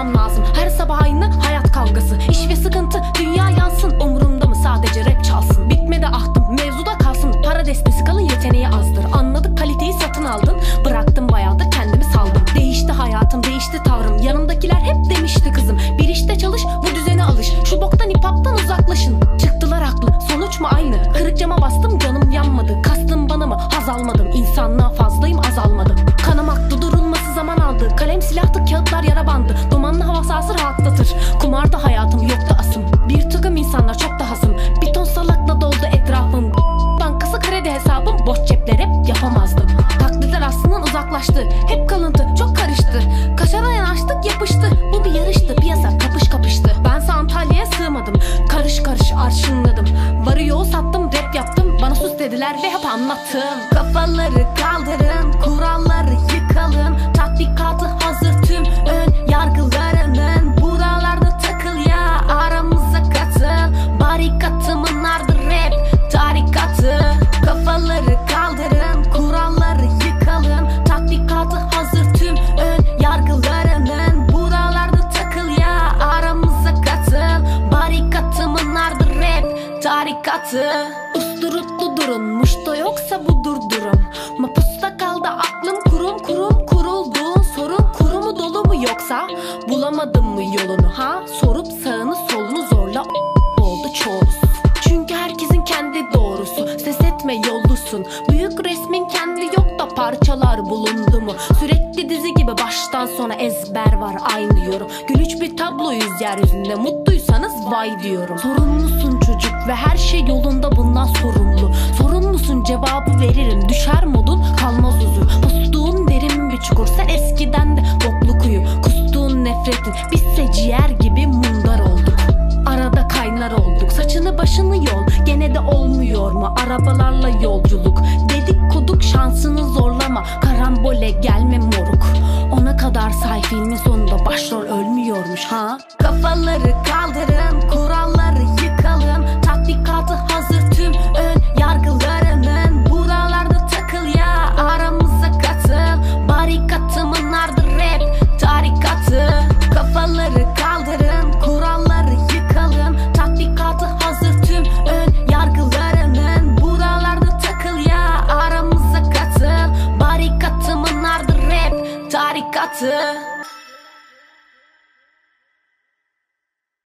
olmam lazım. Her sabah aynı hayat kavgası, iş ve sıkıntı, dünya yansın. Umurumda mı sadece rap çalsın? Bitmedi ahtım, mevzuda kalsın. Para destesi kalın, yeteneği azdır. Anladık, kaliteyi satın aldın. Bıraktım bayağıdır, kendimi saldım. Değişti hayatım, değişti tavrım. Yanımdakiler hep demişti kızım, bir işte çalış, bu düzene alış. Şu boktan hip hop'tan uzaklaşın. Çıktılar haklı, sonuç mu aynı? Kırık cama bastım, canım yanmadı. Kastım bana mı? Haz almadım. İnsanlığa fazlayım, azalmadım. Kanım aktı, durulması zaman aldı. Kalem silahtı, kağıtlar yara bandı. Dumanlı hava sahası rahatlatır. Kumarda hayatım, yoktu asım. Bir takım insanlar çok da hasım. Bir ton salakla doldu etrafım. Bankası kredi hesabım, boş cepler hep yapamazdım. Taklitler aslında uzaklaştı. Hep kalıntı, çok karıştı. Kaşara yanaştık, yapıştı. Bu bir yarıştı, piyasa kapış kapıştı. Bense Antalya'ya sığmadım. Karış karış arşınladım. Varı yoğu sattım, rap yaptım. Bana sus dediler ve hep anlattım. Kafaları kaldırın, kuralları yıkalım. Tatbikatı hazır tüm ön yargılarının. Buralarda takıl ya, aramıza katıl. Barikatımın ardı rap tarikatı. Kafaları kaldırın, kuralları yıkalım. Tatbikatı hazır tüm ön yargılarının. Buralarda takıl ya, aramıza katıl. Barikatımın ardı rap tarikatı. Usturuplu durun, muşta yoksa bu durdurum. Mapusta kaldı aklım, kurum kurum kuruldu. Sorun kuru mu dolu mu yoksa bulamadın mı yolunu ha? Sorup sağını solunu zorla oldu çoğuz. Çünkü herkesin kendi doğrusu, ses etme yollusun. Büyük resmin kendi yok da parçalar bulundu mu? Sürekli dizi gibi baştan sona ezber var aynı yorum. Gülüç bir tabloyuz yeryüzünde, mutluysanız vay diyorum. Sorumlusun çocuk ve her şey yolunda, bundan sorumlu. Sorumlusun, cevabı veririm. Düşer modun, kalmaz huzur. Pustuğun derin bir çukur, sen eskiden de boklu kuyu. Kustuğun nefretin, bizse ciğer gibi mundar olduk. Arada kaynar olduk, saçını başını yol. Gene de olmuyor mu arabalarla yolculuk? Dedik kuduk, şansını zorlama. Karambole gelme moruk. Ona kadar say, filmin sonunda başrol ölmüyormuş ha. Kafaları kaldırın, kuralları yıkalım. Tatbikatı hazır tüm ön yargılarının. Buralarda takıl ya, aramıza katıl. Barikatımın ardı rap tarikatı. Kafaları kaldırın, kuralları yıkalım. Tatbikatı hazır tüm ön yargılarının. Buralarda takıl ya, aramıza katıl. Barikatımın ardı rap tarikatı.